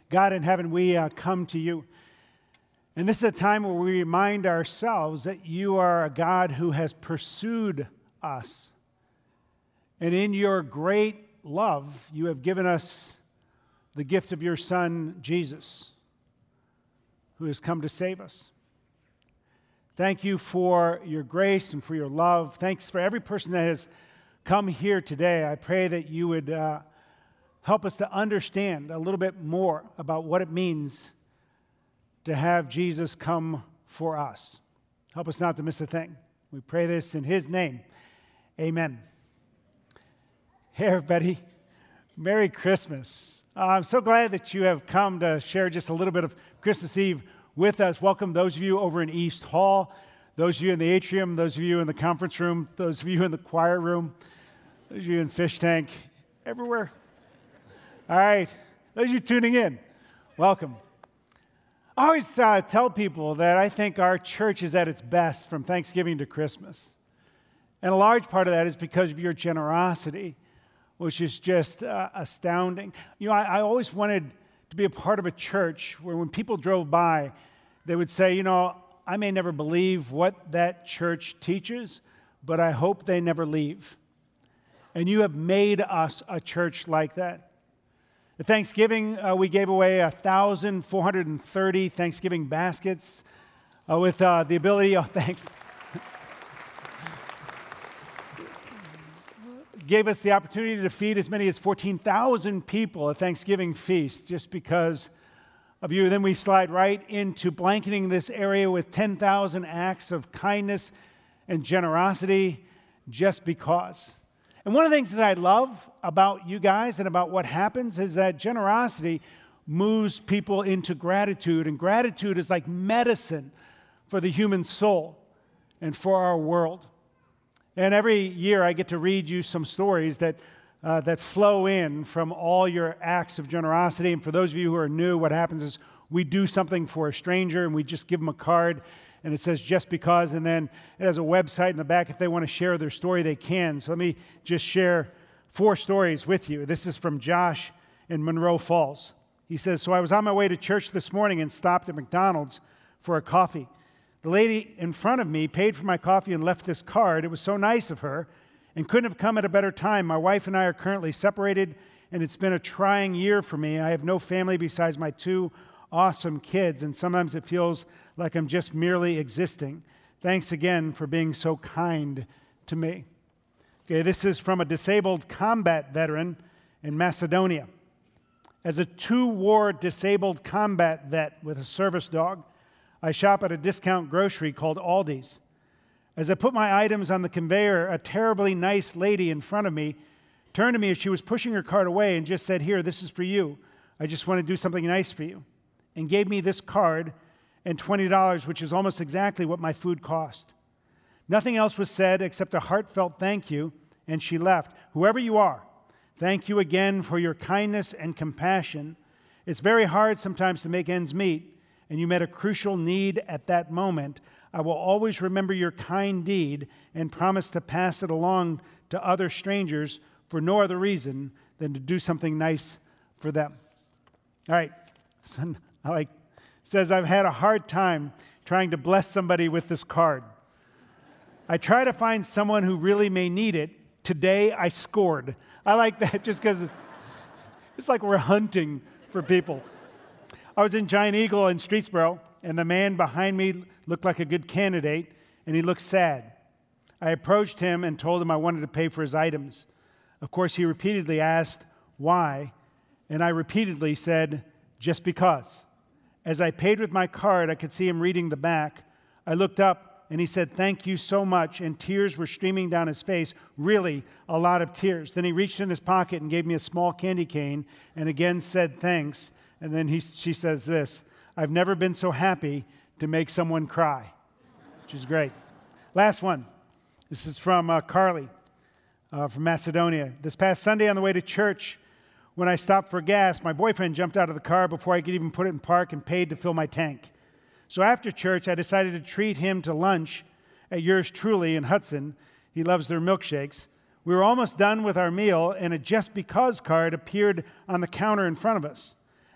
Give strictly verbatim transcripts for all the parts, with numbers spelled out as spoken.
God in heaven, we uh, come to you. And this is a time where we remind ourselves that you are a God who has pursued us. And in your great love, you have given us the gift of your Son, Jesus, who has come to save us. Thank you for your grace and for your love. Thanks for every person that has come here today. I pray that you would uh, help us to understand a little bit more about what it means to have Jesus come for us. Help us not to miss a thing. We pray this in his name. Amen. Hey, everybody. Merry Christmas. Uh, I'm so glad that you have come to share just a little bit of Christmas Eve with us. Welcome those of you over in East Hall, those of you in the atrium, those of you in the conference room, those of you in the choir room, those of you in Fish Tank, everywhere. All right, those of you tuning in, welcome. I always uh, tell people that I think our church is at its best from Thanksgiving to Christmas. And a large part of that is because of your generosity, which is just uh, astounding. You know, I, I always wanted to be a part of a church where when people drove by, they would say, you know, I may never believe what that church teaches, but I hope they never leave. And you have made us a church like that. At Thanksgiving, uh, we gave away one thousand four hundred thirty Thanksgiving baskets uh, with uh, the ability, oh, thanks. Gave us the opportunity to feed as many as fourteen thousand people at Thanksgiving feast just because of you. Then we slide right into blanketing this area with ten thousand acts of kindness and generosity just because. And one of the things that I love about you guys and about what happens is that generosity moves people into gratitude. And gratitude is like medicine for the human soul and for our world. And every year I get to read you some stories that uh, that flow in from all your acts of generosity. And for those of you who are new, what happens is we do something for a stranger and we just give them a card and it says just because, and then it has a website in the back. If they want to share their story, they can. So let me just share four stories with you. This is from Josh in Monroe Falls. He says, so I was on my way to church this morning and stopped at McDonald's for a coffee. The lady in front of me paid for my coffee and left this card. It was so nice of her and couldn't have come at a better time. My wife and I are currently separated, and it's been a trying year for me. I have no family besides my two awesome kids, and sometimes it feels like I'm just merely existing. Thanks again for being so kind to me. Okay, this is from a disabled combat veteran in Macedonia. As a two-war disabled combat vet with a service dog, I shop at a discount grocery called Aldi's. As I put my items on the conveyor, a terribly nice lady in front of me turned to me as she was pushing her cart away and just said, here, this is for you. I just want to do something nice for you. And gave me this card and twenty dollars, which is almost exactly what my food cost. Nothing else was said except a heartfelt thank you, and she left. Whoever you are, thank you again for your kindness and compassion. It's very hard sometimes to make ends meet, and you met a crucial need at that moment. I will always remember your kind deed and promise to pass it along to other strangers for no other reason than to do something nice for them. All right, so I like says, I've had a hard time trying to bless somebody with this card. I try to find someone who really may need it. Today, I scored. I like that just because it's, it's like we're hunting for people. I was in Giant Eagle in Streetsboro, and the man behind me looked like a good candidate, and he looked sad. I approached him and told him I wanted to pay for his items. Of course, he repeatedly asked why, and I repeatedly said, just because. As I paid with my card, I could see him reading the back. I looked up, and he said, thank you so much, and tears were streaming down his face, really a lot of tears. Then he reached in his pocket and gave me a small candy cane, and again said thanks, and then he, she says this, I've never been so happy to make someone cry, which is great. Last one. This is from uh, Carly uh, from Macedonia. This past Sunday on the way to church, when I stopped for gas, my boyfriend jumped out of the car before I could even put it in park and paid to fill my tank. So after church, I decided to treat him to lunch at Yours Truly in Hudson. He loves their milkshakes. We were almost done with our meal, and a Just Because card appeared on the counter in front of us.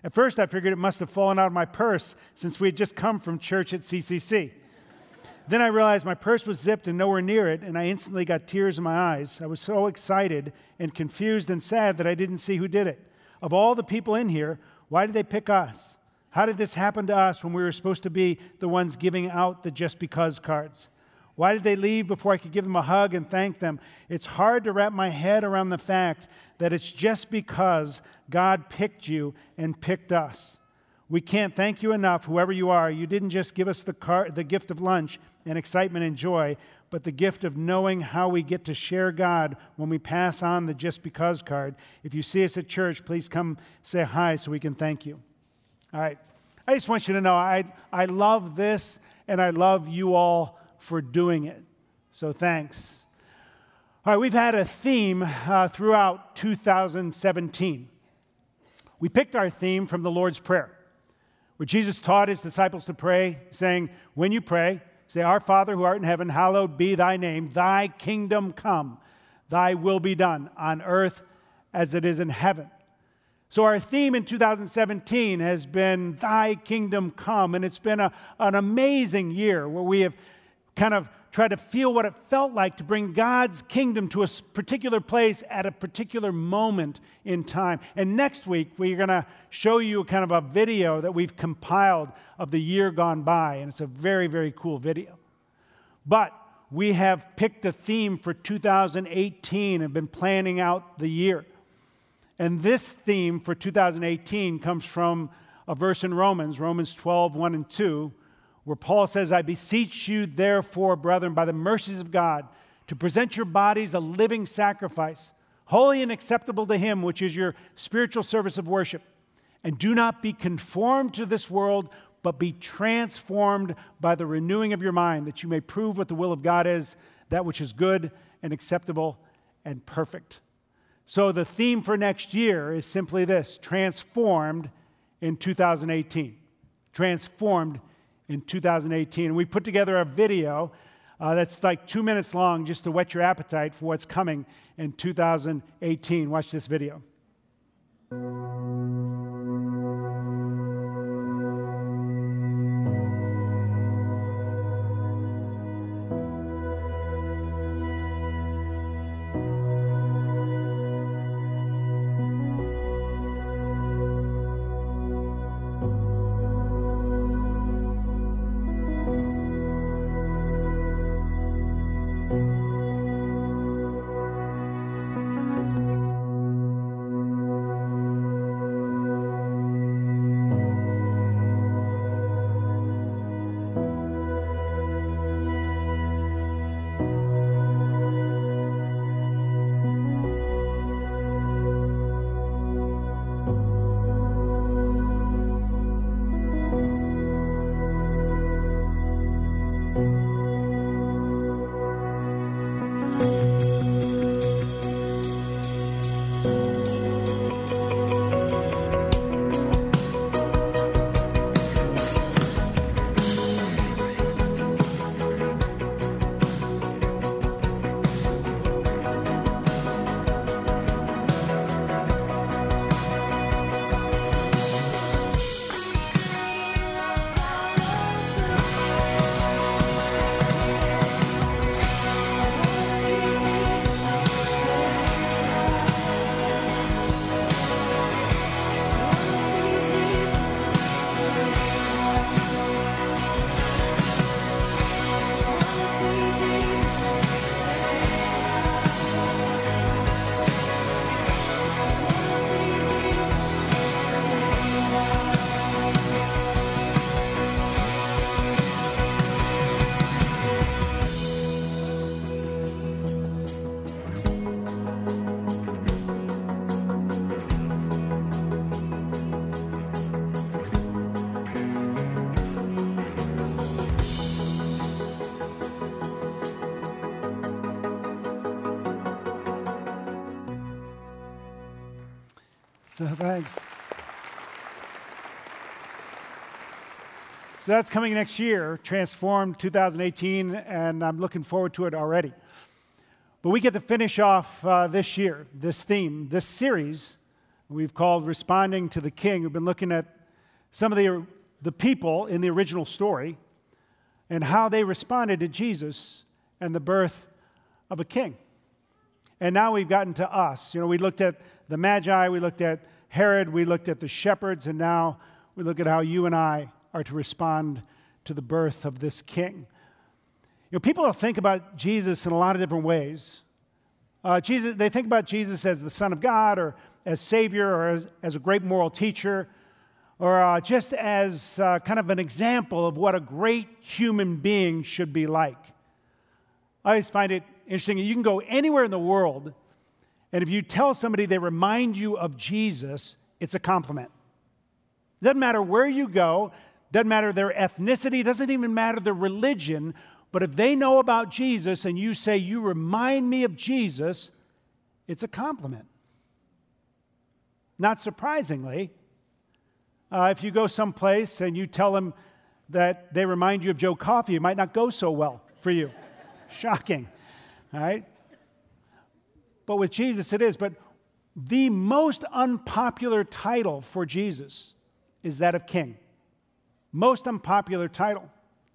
At first, I figured it must have fallen out of my purse since we had just come from church at C C C. Then I realized my purse was zipped and nowhere near it, and I instantly got tears in my eyes. I was so excited and confused and sad that I didn't see who did it. Of all the people in here, why did they pick us? How did this happen to us when we were supposed to be the ones giving out the just because cards? Why did they leave before I could give them a hug and thank them? It's hard to wrap my head around the fact that it's just because God picked you and picked us. We can't thank you enough, whoever you are. You didn't just give us the, car, the gift of lunch and excitement and joy, but the gift of knowing how we get to share God when we pass on the just because card. If you see us at church, please come say hi so we can thank you. All right. I just want you to know I, I love this, and I love you all for doing it. So thanks. All right, we've had a theme uh, throughout two thousand seventeen. We picked our theme from the Lord's Prayer, where Jesus taught his disciples to pray, saying, when you pray, say, Our Father who art in heaven, hallowed be thy name. Thy kingdom come. Thy will be done on earth as it is in heaven. So our theme in two thousand seventeen has been Thy kingdom come. And it's been a, an amazing year where we have kind of tried to feel what it felt like to bring God's kingdom to a particular place at a particular moment in time. And next week, we're going to show you kind of a video that we've compiled of the year gone by. And it's a very, very cool video. But we have picked a theme for two thousand eighteen and been planning out the year. And this theme for two thousand eighteen comes from a verse in Romans, Romans twelve, one and two, where Paul says, I beseech you, therefore, brethren, by the mercies of God, to present your bodies a living sacrifice, holy and acceptable to him, which is your spiritual service of worship. And do not be conformed to this world, but be transformed by the renewing of your mind, that you may prove what the will of God is, that which is good and acceptable and perfect. So the theme for next year is simply this, transformed in two thousand eighteen. Transformed in two thousand eighteen. And we put together a video uh, that's like two minutes long just to whet your appetite for what's coming in two thousand eighteen. Watch this video. So thanks. So that's coming next year, Transformed two thousand eighteen, and I'm looking forward to it already. But we get to finish off uh, this year, this theme, this series We've called Responding to the King. We've been looking at some of the, the people in the original story and how they responded to Jesus and the birth of a king. And now we've gotten to us. You know, we looked at the Magi, we looked at Herod, we looked at the shepherds, and now we look at how you and I are to respond to the birth of this king. You know, people think about Jesus in a lot of different ways. Uh, Jesus, they think about Jesus as the Son of God, or as Savior, or as, as a great moral teacher, or uh, just as uh, kind of an example of what a great human being should be like. I always find it interesting. You can go anywhere in the world, and if you tell somebody they remind you of Jesus, it's a compliment. It doesn't matter where you go, doesn't matter their ethnicity, doesn't even matter their religion, but if they know about Jesus and you say, you remind me of Jesus, it's a compliment. Not surprisingly, uh, if you go someplace and you tell them that they remind you of Joe Coffey, it might not go so well for you. Shocking, all right? But with Jesus it is. But the most unpopular title for Jesus is that of king. Most unpopular title.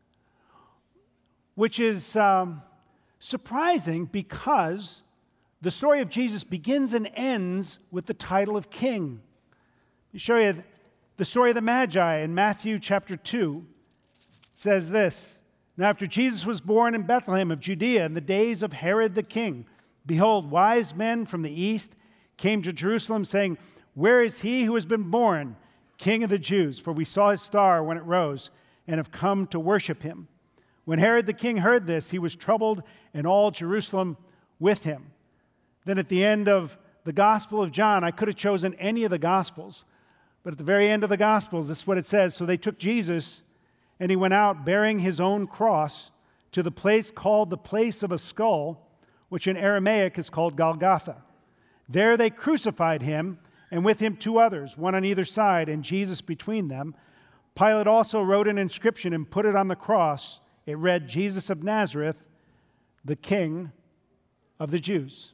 Which is um, surprising because the story of Jesus begins and ends with the title of king. Let me show you the story of the Magi in Matthew chapter two. It says this: Now after Jesus was born in Bethlehem of Judea in the days of Herod the king, behold, wise men from the east came to Jerusalem, saying, Where is he who has been born, King of the Jews? For we saw his star when it rose, and have come to worship him. When Herod the king heard this, he was troubled, and all Jerusalem with him. Then at the end of the Gospel of John, I could have chosen any of the Gospels, but at the very end of the Gospels, this is what it says. So they took Jesus, and he went out bearing his own cross to the place called the place of a skull, which in Aramaic is called Golgotha. There they crucified him, and with him two others, one on either side, and Jesus between them. Pilate also wrote an inscription and put it on the cross. It read, Jesus of Nazareth, the King of the Jews.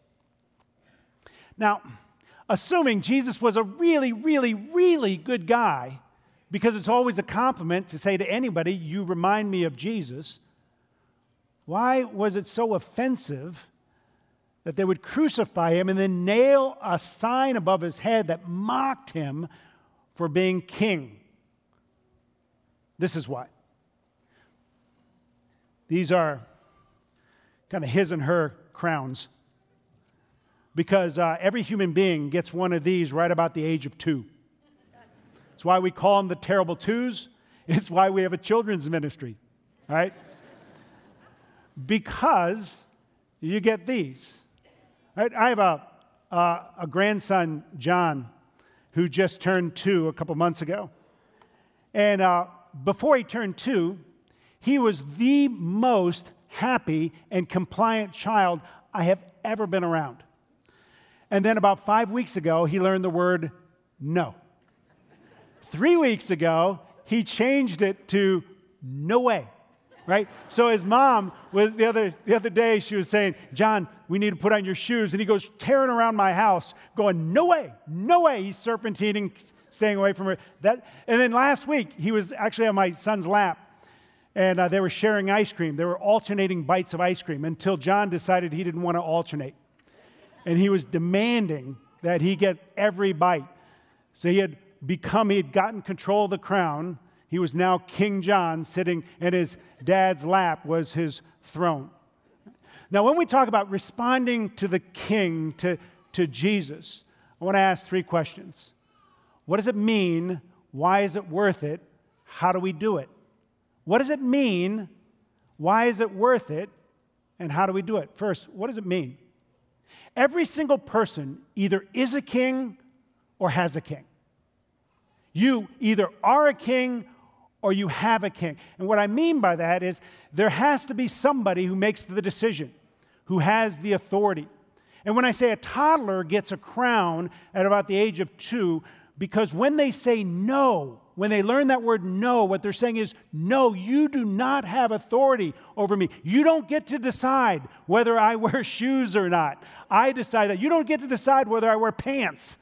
Now, assuming Jesus was a really, really, really good guy, because it's always a compliment to say to anybody, you remind me of Jesus, why was it so offensive that they would crucify him and then nail a sign above his head that mocked him for being king? This is why. These are kind of his and her crowns. Because uh, every human being gets one of these right about the age of two. It's why we call them the terrible twos. It's why we have a children's ministry, all right? Because you get these. Right? I have a, uh, a grandson, John, who just turned two a couple months ago. And uh, before he turned two, he was the most happy and compliant child I have ever been around. And then about five weeks ago, he learned the word no. Three weeks ago, he changed it to no way, right? So his mom was the other the other day, she was saying, John, we need to put on your shoes. And he goes tearing around my house, going, no way, no way. He's serpentining, staying away from her. That, and then last week, he was actually on my son's lap. And uh, they were sharing ice cream. They were alternating bites of ice cream until John decided he didn't want to alternate. And he was demanding that he get every bite. So he had become, he had gotten control of the crown. He was now King John, sitting in his dad's lap was his throne. Now, when we talk about responding to the king, to, to Jesus, I want to ask three questions. What does it mean? Why is it worth it? How do we do it? What does it mean? Why is it worth it? And how do we do it? First, what does it mean? Every single person either is a king or has a king. You either are a king or you have a king. And what I mean by that is there has to be somebody who makes the decision, who has the authority. And when I say a toddler gets a crown at about the age of two, because when they say no, when they learn that word no, what they're saying is, no, you do not have authority over me. You don't get to decide whether I wear shoes or not. I decide that. You don't get to decide whether I wear pants.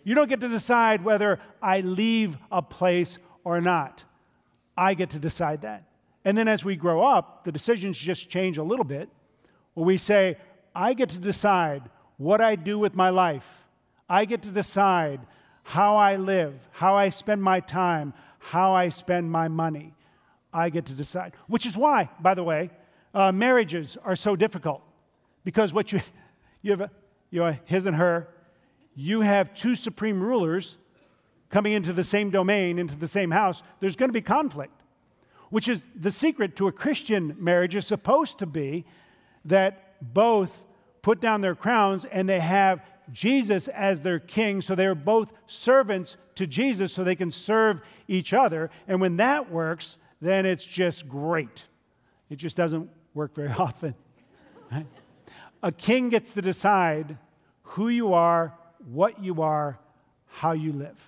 You don't get to decide whether I leave a place or not. I get to decide that. And then as we grow up, the decisions just change a little bit. Where we say, I get to decide what I do with my life. I get to decide how I live, how I spend my time, how I spend my money. I get to decide. Which is why, by the way, uh, marriages are so difficult. Because what you, you have, a, you know, his and her, you have two supreme rulers coming into the same domain, into the same house. There's going to be conflict. Which is the secret to a Christian marriage is supposed to be that both put down their crowns and they have Jesus as their king, so they're both servants to Jesus so they can serve each other. And when that works, then it's just great. It just doesn't work very often. Right? A king gets to decide who you are, what you are, how you live.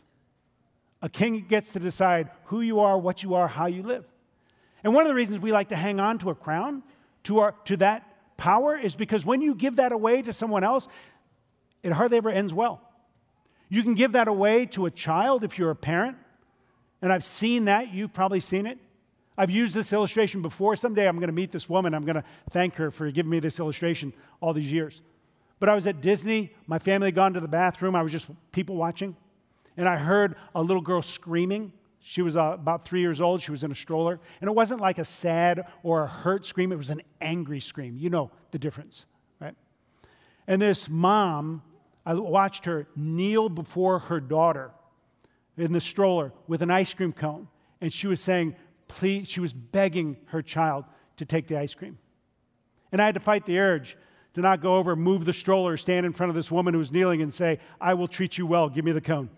A king gets to decide who you are, what you are, how you live. And one of the reasons we like to hang on to a crown, to, our, to that power, is because when you give that away to someone else, it hardly ever ends well. You can give that away to a child if you're a parent, and I've seen that. You've probably seen it. I've used this illustration before. Someday I'm going to meet this woman. I'm going to thank her for giving me this illustration all these years. But I was at Disney. My family had gone to the bathroom. I was just people watching, and I heard a little girl screaming. She was uh, about three years old. She was in a stroller. And it wasn't like a sad or a hurt scream. It was an angry scream. You know the difference, right? And this mom, I watched her kneel before her daughter in the stroller with an ice cream cone. And she was saying, please, she was begging her child to take the ice cream. And I had to fight the urge to not go over, move the stroller, stand in front of this woman who was kneeling and say, I will treat you well. Give me the cone.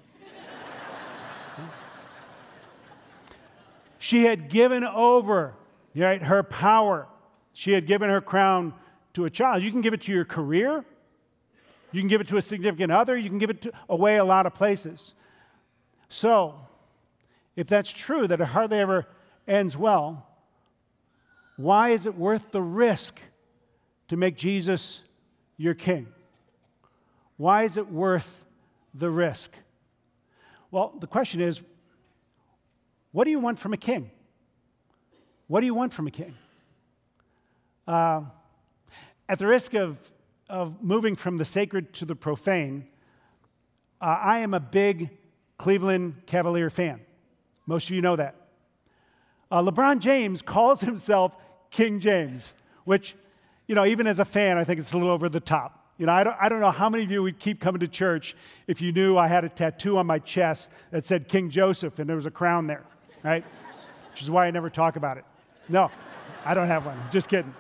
She had given over, right, her power. She had given her crown to a child. You can give it to your career. You can give it to a significant other. You can give it to, away a lot of places. So, if that's true, that it hardly ever ends well, why is it worth the risk to make Jesus your king? Why is it worth the risk? Well, the question is, what do you want from a king? What do you want from a king? Uh, at the risk of, of moving from the sacred to the profane, uh, I am a big Cleveland Cavalier fan. Most of you know that. Uh, LeBron James calls himself King James, which, you know, even as a fan, I think it's a little over the top. You know, I don't, I don't know how many of you would keep coming to church if you knew I had a tattoo on my chest that said King Joseph and there was a crown there. Right? Which is why I never talk about it. No, I don't have one. Just kidding.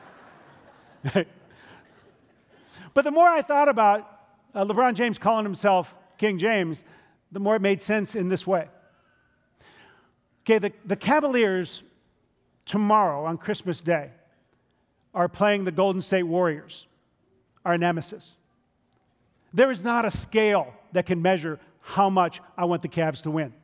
But the more I thought about uh, LeBron James calling himself King James, the more it made sense in this way. Okay, the, the Cavaliers tomorrow on Christmas Day are playing the Golden State Warriors, our nemesis. There is not a scale that can measure how much I want the Cavs to win.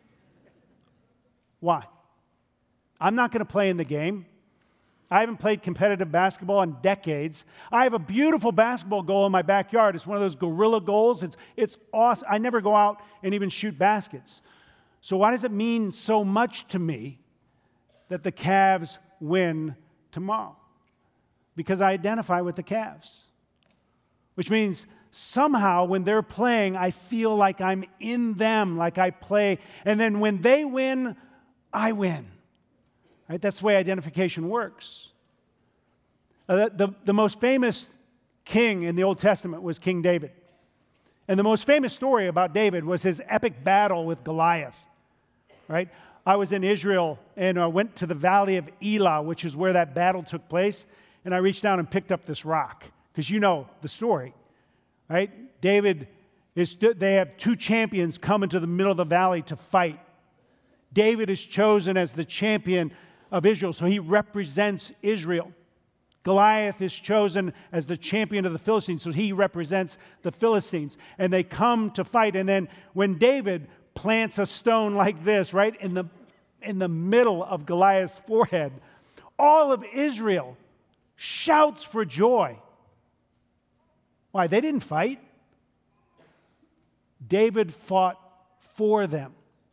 Why? I'm not going to play in the game. I haven't played competitive basketball in decades. I have a beautiful basketball goal in my backyard. It's one of those gorilla goals. It's, it's awesome. I never go out and even shoot baskets. So why does it mean so much to me that the Cavs win tomorrow? Because I identify with the Cavs. Which means somehow when they're playing, I feel like I'm in them, like I play. And then when they win, I win. Right? That's the way identification works. Uh, the, the, the most famous king in the Old Testament was King David. And the most famous story about David was his epic battle with Goliath. Right? I was in Israel and uh, went to the valley of Elah, which is where that battle took place. And I reached down and picked up this rock. Because you know the story. Right? David, is they have two champions come into the middle of the valley to fight. David is chosen as the champion of Israel, so he represents Israel. Goliath is chosen as the champion of the Philistines, so he represents the Philistines. And they come to fight, and then when David plants a stone like this, right in the, in the middle of Goliath's forehead, all of Israel shouts for joy. Why? They didn't fight. David fought for them.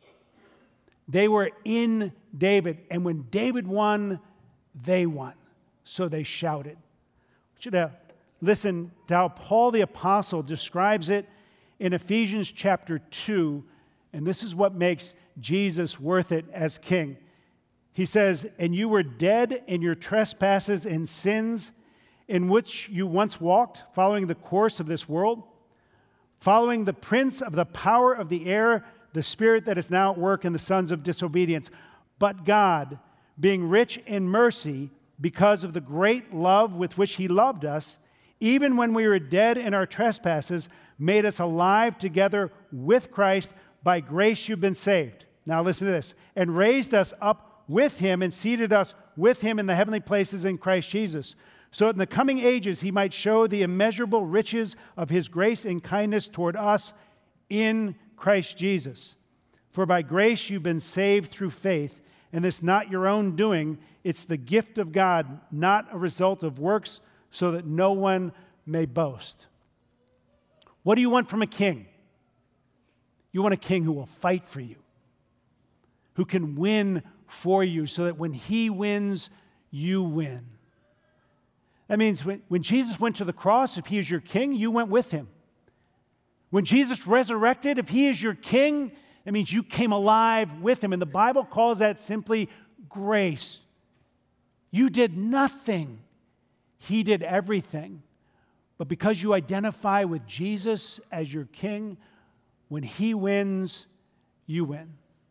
They were in David, and when David won, they won. So they shouted. I want you to listen to how Paul the Apostle describes it in Ephesians chapter two, and this is what makes Jesus worth it as king. He says, "And you were dead in your trespasses and sins, in which you once walked, following the course of this world, following the prince of the power of the air, the spirit that is now at work in the sons of disobedience. But God, being rich in mercy, because of the great love with which he loved us, even when we were dead in our trespasses, made us alive together with Christ. By grace you've been saved." Now listen to this. "And raised us up with him and seated us with him in the heavenly places in Christ Jesus, so that in the coming ages he might show the immeasurable riches of his grace and kindness toward us in Christ Jesus. For by grace you've been saved through faith, and it's not your own doing, it's the gift of God, not a result of works, so that no one may boast." What do you want from a king? You want a king who will fight for you, who can win for you, so that when he wins, you win. That means when, when Jesus went to the cross, if he is your king, you went with him. When Jesus resurrected, if he is your king, it means you came alive with him. And the Bible calls that simply grace. You did nothing. He did everything. But because you identify with Jesus as your king, when he wins, you win.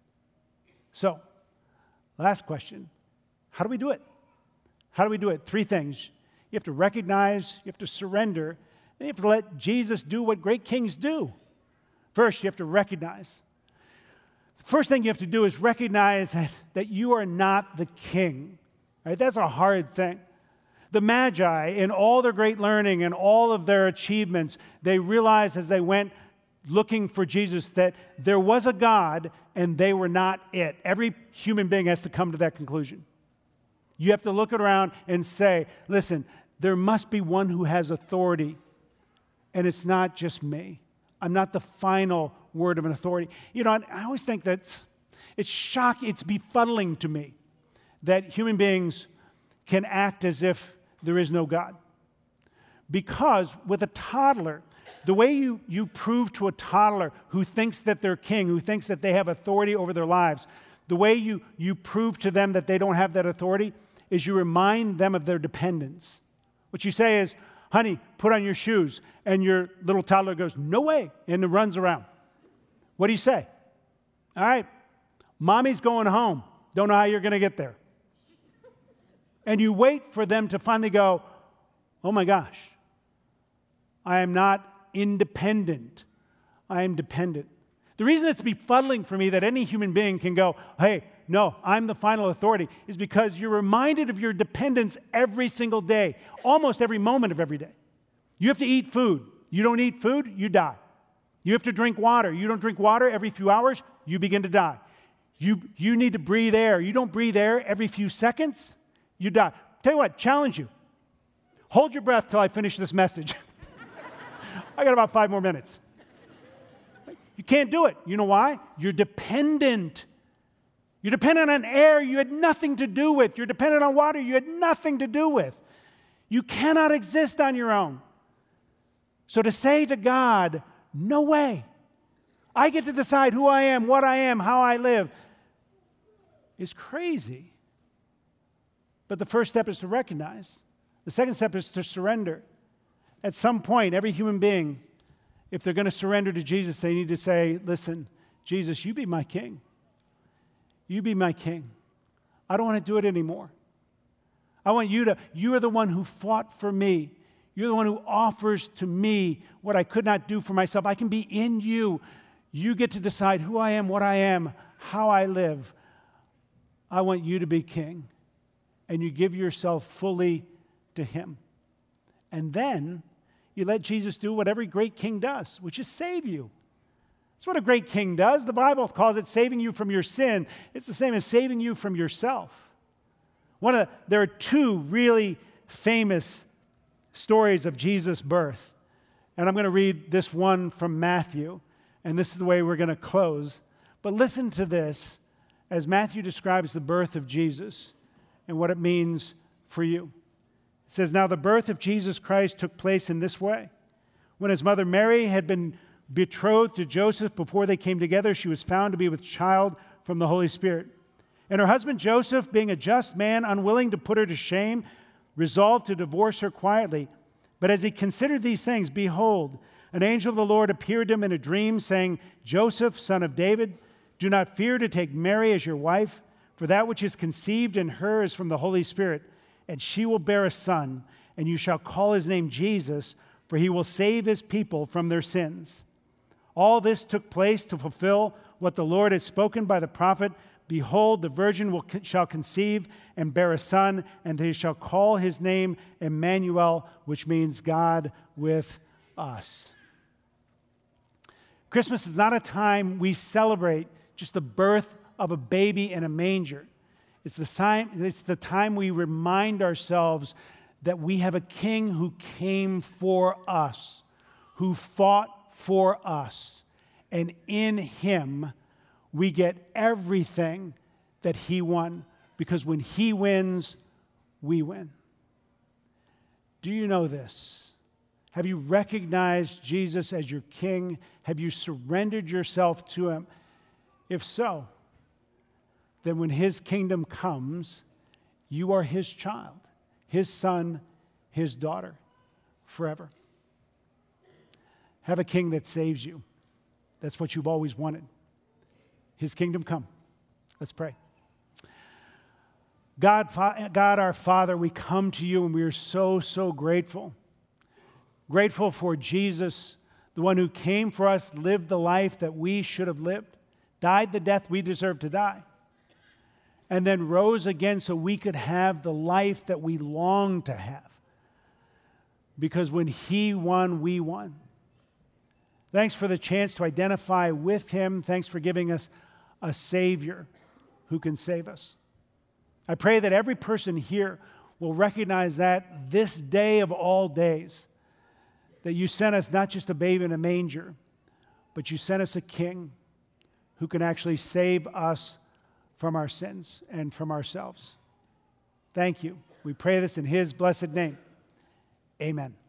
So, last question. How do we do it? How do we do it? Three things. You have to recognize, you have to surrender, and you have to let Jesus do what great kings do. First, you have to recognize. The first thing you have to do is recognize that, that you are not the king. Right? That's a hard thing. The Magi, in all their great learning and all of their achievements, they realized as they went looking for Jesus that there was a God and they were not it. Every human being has to come to that conclusion. You have to look around and say, listen, there must be one who has authority, and it's not just me. I'm not the final word of an authority. You know, I always think that it's shocking, it's befuddling to me that human beings can act as if there is no God. Because with a toddler, the way you, you prove to a toddler who thinks that they're king, who thinks that they have authority over their lives, the way you, you prove to them that they don't have that authority is you remind them of their dependence. What you say is, honey, put on your shoes. And your little toddler goes, no way, and it runs around. What do you say? All right, mommy's going home. Don't know how you're going to get there. And you wait for them to finally go, oh my gosh, I am not independent. I am dependent. The reason it's befuddling for me that any human being can go, hey, no, I'm the final authority, is because you're reminded of your dependence every single day, almost every moment of every day. You have to eat food. You don't eat food, you die. You have to drink water. You don't drink water every few hours, you begin to die. You, you need to breathe air. You don't breathe air every few seconds, you die. Tell you what, challenge you. Hold your breath till I finish this message. I got about five more minutes. You can't do it. You know why? You're dependent. You're dependent on air you had nothing to do with. You're dependent on water you had nothing to do with. You cannot exist on your own. So to say to God, no way, I get to decide who I am, what I am, how I live, is crazy. But the first step is to recognize. The second step is to surrender. At some point, every human being, if they're going to surrender to Jesus, they need to say, listen, Jesus, you be my king. You be my king. I don't want to do it anymore. I want you to, you are the one who fought for me. You're the one who offers to me what I could not do for myself. I can be in you. You get to decide who I am, what I am, how I live. I want you to be king. And you give yourself fully to him. And then you let Jesus do what every great king does, which is save you. That's what a great king does. The Bible calls it saving you from your sin. It's the same as saving you from yourself. One of the, there are two really famous stories of Jesus' birth. And I'm going to read this one from Matthew. And this is the way we're going to close. But listen to this as Matthew describes the birth of Jesus and what it means for you. It says, "Now the birth of Jesus Christ took place in this way. When his mother Mary had been betrothed to Joseph before they came together, she was found to be with child from the Holy Spirit. And her husband Joseph, being a just man, unwilling to put her to shame, resolved to divorce her quietly. But as he considered these things, behold, an angel of the Lord appeared to him in a dream, saying, 'Joseph, son of David, do not fear to take Mary as your wife, for that which is conceived in her is from the Holy Spirit. And she will bear a son, and you shall call his name Jesus, for he will save his people from their sins.' All this took place to fulfill what the Lord had spoken by the prophet. Behold, the virgin will, shall conceive and bear a son, and they shall call his name Emmanuel, which means God with us." Christmas is not a time we celebrate just the birth of a baby in a manger. It's the time, it's the time we remind ourselves that we have a king who came for us, who fought for us, and in him we get everything that he won, because when he wins, we win. Do you know this? Have you recognized Jesus as your king? Have you surrendered yourself to him? If so, then when his kingdom comes, you are his child, his son, his daughter, forever. Have a king that saves you. That's what you've always wanted. His kingdom come. Let's pray. God, God our Father, we come to you and we are so, so grateful. Grateful for Jesus, the one who came for us, lived the life that we should have lived, died the death we deserve to die, and then rose again so we could have the life that we long to have. Because when he won, we won. Thanks for the chance to identify with him. Thanks for giving us a Savior who can save us. I pray that every person here will recognize that this day of all days, that you sent us not just a babe in a manger, but you sent us a king who can actually save us from our sins and from ourselves. Thank you. We pray this in his blessed name. Amen.